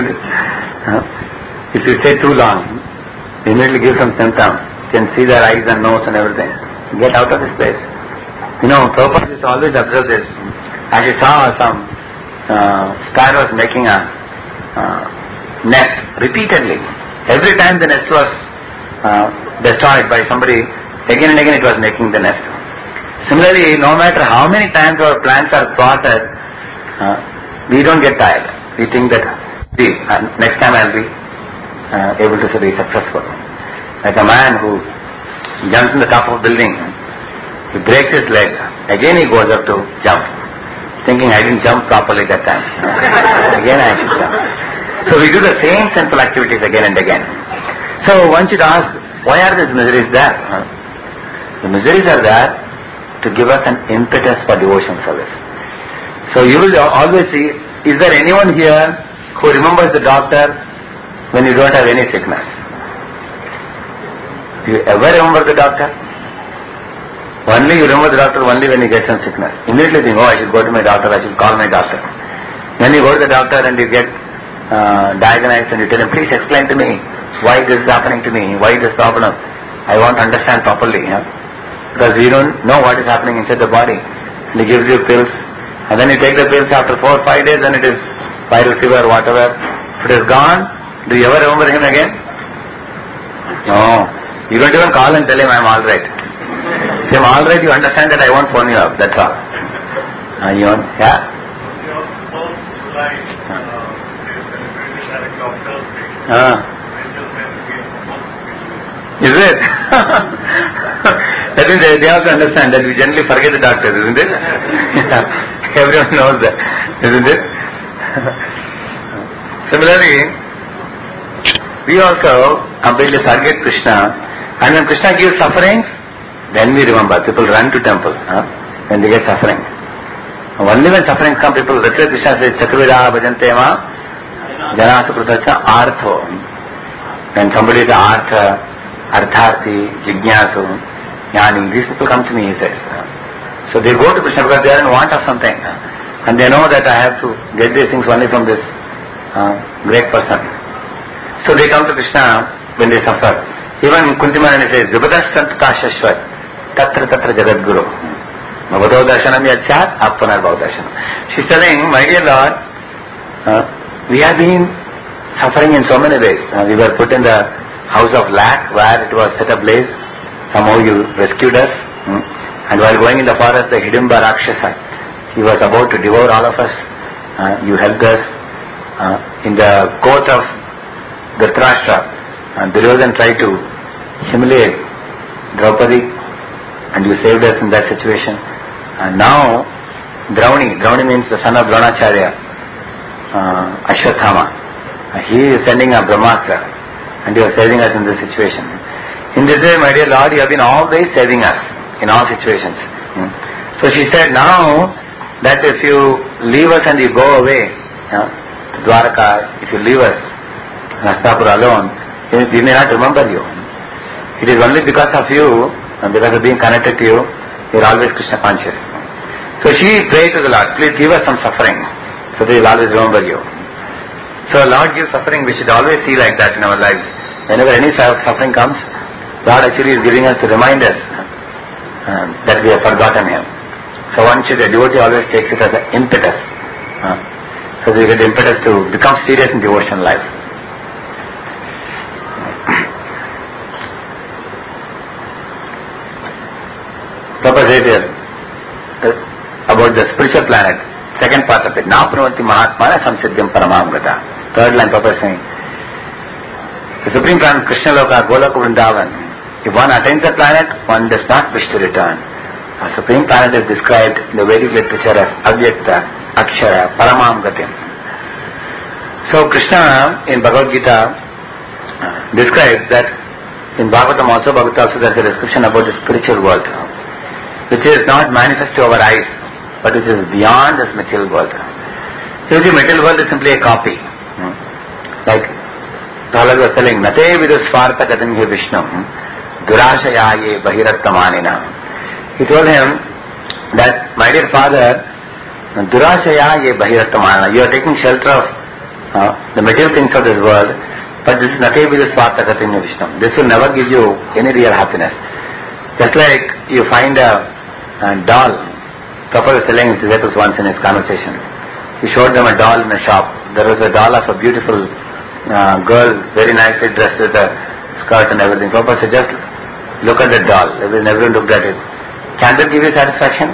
If you stay too long, they immediately give some symptoms. You can see their eyes and nose and everything. Get out of this place. You know, Prabhupada used to always observe this. As he saw some uh, sparrows making a uh, nest repeatedly. Every time the nest was uh, destroyed by somebody, again and again it was making the nest. Similarly, no matter how many times our plants are thwarted, uh, we don't get tired. We think that, see, uh, next time I'll be uh, able to be successful. Like a man who jumps in the top of a building, he breaks his leg, again he goes up to jump, thinking I didn't jump properly that time. Again I should jump. So we do the same sinful activities again and again. So one should ask, why are these miseries there? The miseries are there to give us an impetus for devotion service. So you will always see, is there anyone here who remembers the doctor when you don't have any sickness? Do you ever remember the doctor? Only you remember the doctor only when you get some sickness. Immediately think, oh, I should go to my doctor, I should call my doctor. Then you go to the doctor and you get uh, diagnosed and you tell him, please explain to me why this is happening to me, why this problem. I want to understand properly. Yeah? Because we don't know what is happening inside the body. And he gives you pills. And then you take the pills after four or five days and it is viral fever, whatever. If it is gone, do you ever remember him again? No. You don't even call and tell him, I am alright. If I am alright, you understand that I won't phone you up, that's all. Uh, you want, yeah? Uh, is it? That means they, they have to understand that we generally forget the doctors, isn't it? Everyone knows that, isn't it? Similarly, we also completely forget Krishna, and when Krishna gives suffering, then we remember. People run to temple huh? when they get suffering. Only when suffering come, people, that's why Krishna says, Chaturveda bhajante ma janasa pradacha artho. When somebody is artha, artharthi, jignasu, jnani, these people come to me, he says. So they go to Krishna because they are in want of something. And they know that I have to get these things only from this uh, great person. So they come to Krishna when they suffer. Even Kunti Maharani says, Vibhadasantata Shashvat, Tatra Tatra Jagadguru. Bhagavad Darshanam Yachat, Appanar Bhagavad Darshanam. She's telling, my dear Lord, uh, we have been suffering in so many ways. Uh, we were put in the house of lac where it was set ablaze. Somehow you rescued us. Hmm? And while going in the forest, the Hidimba Rakshasa, he was about to devour all of us. Uh, you helped us. Uh, in the court of Dhritarashtra, and Duryodhana tried to humiliate Draupadi, and you saved us in that situation. And now, Drauni, Drauni means the son of Dronacharya, uh, Ashwathama. Uh, he is sending a Brahmastra, and you are saving us in this situation. In this way, my dear Lord, you have been always saving us in all situations. Hmm. So she said, now that if you leave us and you go away, you know, to Dwaraka, if you leave us, Hastapura alone, we may not remember you. It is only because of you, and because of being connected to you, you are always Krishna conscious. So she prayed to the Lord, please give us some suffering, so that we will always remember you. So Lord gives suffering, we should always see like that in our lives. Whenever any suffering comes, God actually is giving us to remind us uh, that we have forgotten Him. So one should, a devotee always takes it as an impetus. Uh, so we get impetus to become serious in devotional life. Prabhupada said here uh, about the spiritual planet, second part of it. Napravanti Mahatmana Samsiddhim Paramam Gata. Third line Prabhupada is saying, the Supreme Planet Krishna Loka, Goloka Vrindavan. If one attains the planet, one does not wish to return. The Supreme Planet is described in the Vedic literature as Avyakta, Akshara, Paramam Gatim. So Krishna in Bhagavad Gita uh, describes that in Bhagavatam also, Bhagavatam also there is a description about the spiritual world, which is not manifest to our eyes, but which is beyond this material world. So the material world is simply a copy. Hmm. Like Prahlad was telling, Nate vidu swartha gatam hi Vishnu, durashayaye bahirattamanina. He told him that, my dear father, durashayaye bahirattamanina, you are taking shelter of uh, the material things of this world, but this is Nate vidu swartha gatam hi Vishnu. This will never give you any real happiness. Just like you find a, a doll, Prabhupada was telling Siddhartha once in his conversation. He showed them a doll in a shop. There was a doll of a beautiful uh, girl, very nicely dressed with a skirt and everything. Prabhupada said, just look at the doll. Everyone looked at it. Can that give you satisfaction?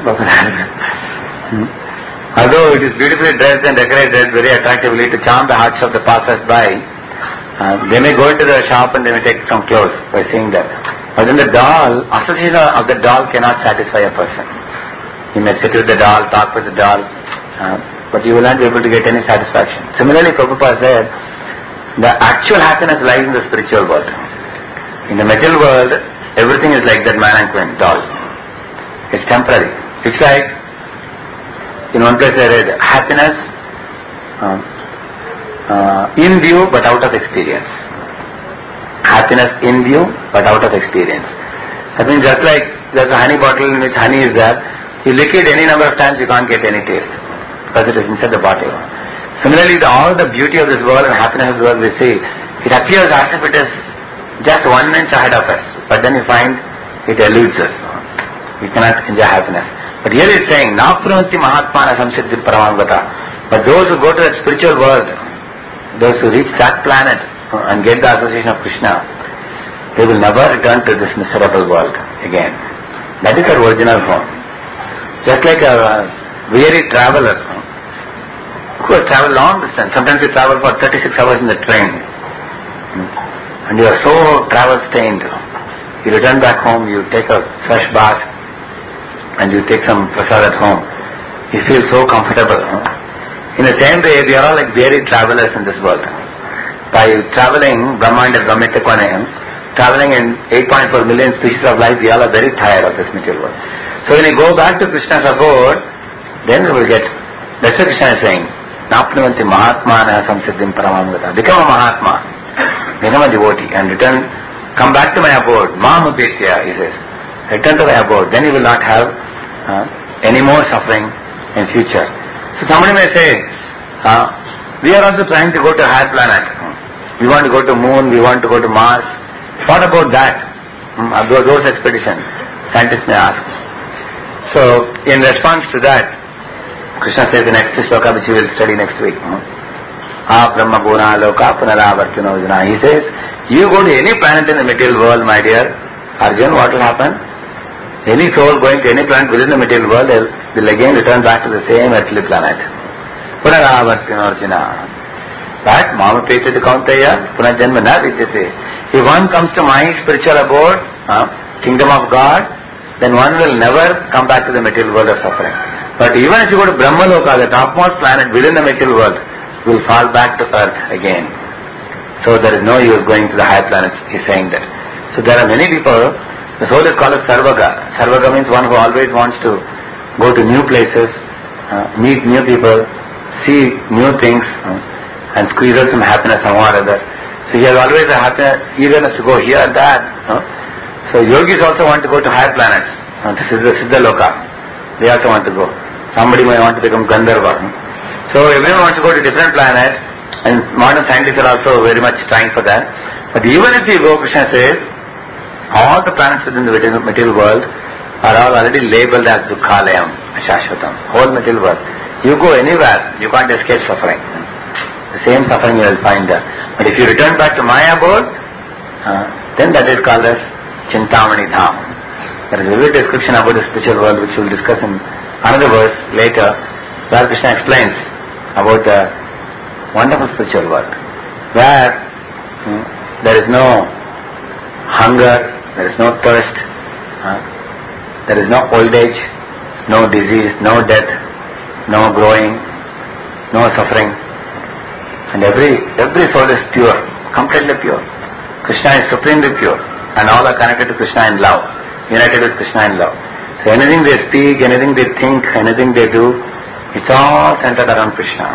hmm. Although it is beautifully dressed and decorated very attractively to charm the hearts of the passers-by, uh, they may go into the shop and they may take some clothes by seeing that. But then the doll, association of the doll cannot satisfy a person. You may sit with the doll, talk with the doll, uh, but you will not be able to get any satisfaction. Similarly, Prabhupada said, the actual happiness lies in the spiritual world. In the material world, everything is like that mannequin, doll. It's temporary. It's like, in one place I read, happiness uh, uh, in view but out of experience. Happiness in view but out of experience. That means just like there's a honey bottle in which honey is there, you lick it any number of times, you can't get any taste because it is inside the bottle. Similarly, the, all the beauty of this world and happiness of this world we see, it appears as if it is just one inch ahead of us, but then you find it eludes us. We cannot enjoy happiness. But here it's saying, Napravanti Mahatmana Samsiddhi Paramangata. But those who go to that spiritual world, those who reach that planet and get the association of Krishna, they will never return to this miserable world again. That is our original home. Just like a weary traveler who has traveled long distance. Sometimes you travel for thirty-six hours in the train and you are so travel stained. You return back home, you take a fresh bath and you take some prasad at home. You feel so comfortable. In the same way, we are all like weary travelers in this world. By traveling Brahmanda Brahmitakwane, traveling in eight point four million species of life, we all are very tired of this material world. So when you go back to Krishna's abode, then we will get, that's what Krishna is saying, Napnavanti Mahatmana Samsiddhim Paramamgata. Become a Mahatma, become a devotee and return, come back to my abode, Mahamudetya, he says. Return to my abode, then you will not have uh, any more suffering in future. So somebody may say, uh, we are also trying to go to a higher planet. We want to go to moon, we want to go to Mars. What about that? Hmm, those expeditions? Scientists may ask. So, in response to that, Krishna says the next sloka which we will study next week. Ah Brahma Guna Loka Punaravartino Jana. He says, You go to any planet in the material world, my dear Arjun, what will happen? Any soul going to any planet within the material world, they'll, they'll again return back to the same earthly planet. Punaravartina Arjuna. But Mama Petra Kaunteya, Punajanma na vidyate. If one comes to my spiritual abode, uh, kingdom of God, then one will never come back to the material world of suffering. But even if you go to Brahmaloka, the topmost planet within the material world, you will fall back to earth again. So there is no use going to the higher planets, he is saying that. So there are many people, the soul is called as Sarvaga. Sarvaga means one who always wants to go to new places, uh, meet new people, see new things, uh, and squeeze out some happiness somewhere or other. So he has always a happiness, eagerness to go here and that. Uh. So yogis also want to go to higher planets, uh, to Siddha, Siddha Loka. They also want to go. Somebody may want to become Gandharva. Uh. So everyone wants to go to different planets, and modern scientists are also very much trying for that. But even if you go, Krishna says, all the planets within the material world are all already labeled as Dukhalayam, Shashvatam, whole material world. You go anywhere, you can't escape suffering. The same suffering you will find there. But if you return back to my abode, uh, then that is called as Chintamani Dham. There is a vivid description about the spiritual world which we will discuss in another verse later, where Krishna explains about the wonderful spiritual world, where hmm, there is no hunger, there is no thirst, uh, there is no old age, no disease, no death, no growing, no suffering, and every every soul is pure, completely pure. Krishna is supremely pure, and all are connected to Krishna in love, united with Krishna in love. So anything they speak, anything they think, anything they do, it's all centered around Krishna.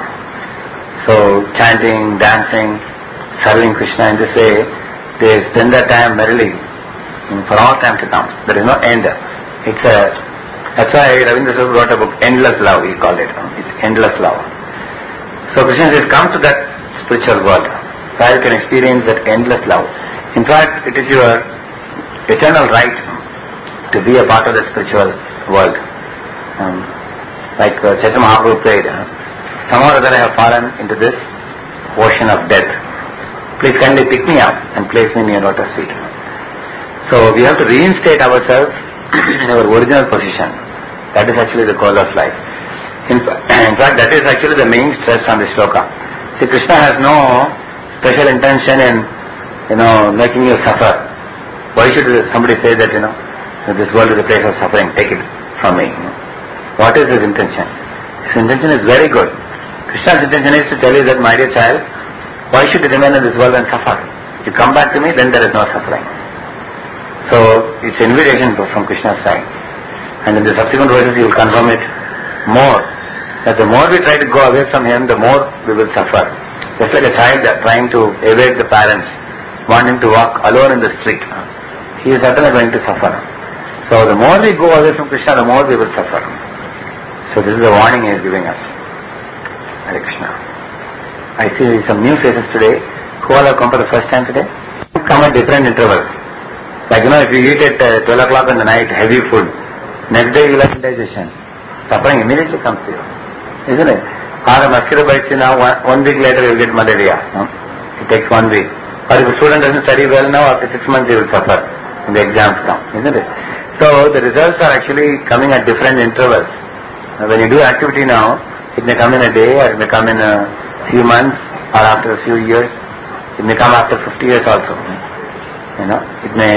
So chanting, dancing, serving Krishna in this way, they spend their time merrily for all time to come. There is no end. It's a, that's why Ravindra Swami wrote a book, Endless Love, he called it. It's endless love. So Krishna says, come to that spiritual world, where you can experience that endless love. In fact, it is your eternal right to be a part of the spiritual world. Um, like uh, Chaitanya Mahaprabhu prayed, uh, somehow or other I have fallen into this ocean of death. Please kindly pick me up and place me in your lotus feet. So we have to reinstate ourselves in our original position. That is actually the goal of life. In, in fact, that is actually the main stress on the shloka. See, Krishna has no special intention in, you know, making you suffer. Why should somebody say that, you know, this world is a place of suffering, take it from me? You know? What is his intention? His intention is very good. Krishna's intention is to tell you that, my dear child, why should you remain in this world and suffer? If you come back to me, then there is no suffering. So, it's an invitation from Krishna's side. And in the subsequent verses, he will confirm it more. That the more we try to go away from him, the more we will suffer. Just like a child trying to evade the parents, wanting to walk alone in the street. He is certainly going to suffer. So, the more we go away from Krishna, the more we will suffer. So, this is the warning he is giving us. Hare Krishna. I see some new faces today. Who all have come for the first time today? Come at different intervals. Like, you know, if you eat at uh, twelve o'clock in the night, heavy food, next day you will have indigestion. Suffering immediately comes to you. Isn't it? Or a mosquito bites you now, one, one week later you will get malaria. No? It takes one week. Or if a student doesn't study well now, after six months he will suffer when the exams come. Isn't it? So, the results are actually coming at different intervals. Now, when you do activity now, it may come in a day, or it may come in a few months, or after a few years. It may come after fifty years also. You know, it may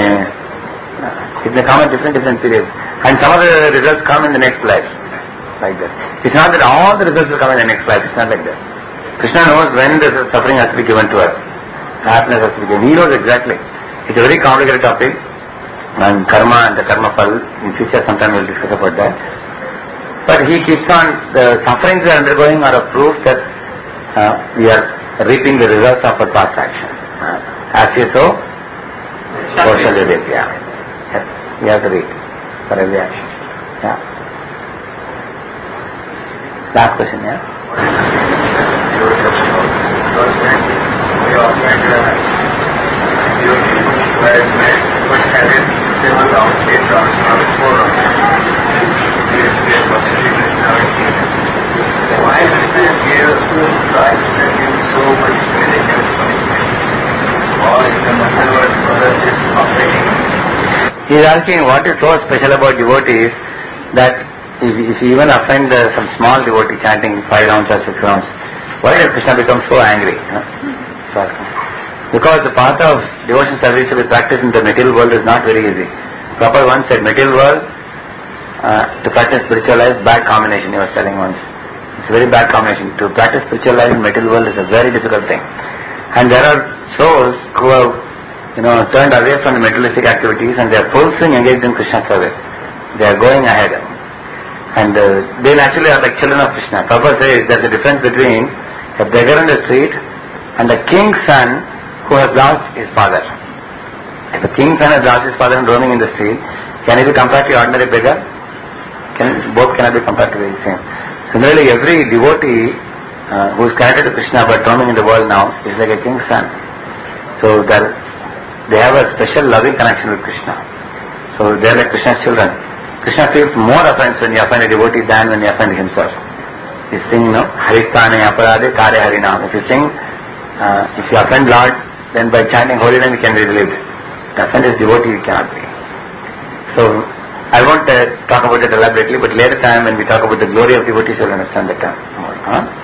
it may come at different different periods. And some of the results come in the next life. Like that. It's not that all the results will come in the next life. It's not like that. Krishna knows when the suffering has to be given to us. Happiness has to be given. He knows exactly. It's a very complicated topic. And karma and the karma fall. In future sometime we will discuss about that. But he keeps on, the sufferings we are undergoing are a proof that uh, we are reaping the results of our past action. Uh, as you sow, so shall you reap. Yeah. Yes. We have to reap for every action. Yeah. Last question, yeah? Why is this here so much medical? All is He is asking what is so special about devotees that if, if you even offend uh, some small devotee chanting five rounds or six rounds, why does Krishna become so angry? Huh? So, because the path of devotion service to be practiced in the material world is not very easy. Prabhupada once said, material world uh, to practice spiritual life, bad combination, he was telling once. It's a very bad combination. To practice spiritual life in material world is a very difficult thing. And there are souls who have, you know, turned away from the materialistic activities and they are full swing engaged in Krishna service. They are going ahead. And uh, they naturally are like children of Krishna. Prabhupada says there's a difference between a beggar on the street and a king's son who has lost his father. If a king's son has lost his father and roaming in the street, can he be compared to an ordinary beggar? Can, both cannot be compared to the same. Similarly, every devotee uh, who is connected to Krishna but roaming in the world now is like a king's son. So they have a special loving connection with Krishna. So they are like Krishna's children. Krishna feels more offense when you offend a devotee than when you offend himself. You sing, no? Haristane aparade kare harinam. If you sing, uh, if you offend Lord, then by chanting holy name you can be relieved. To offend his devotee you cannot be. So I won't uh, talk about it elaborately, but later time when we talk about the glory of devotees, you'll understand that term more. Huh?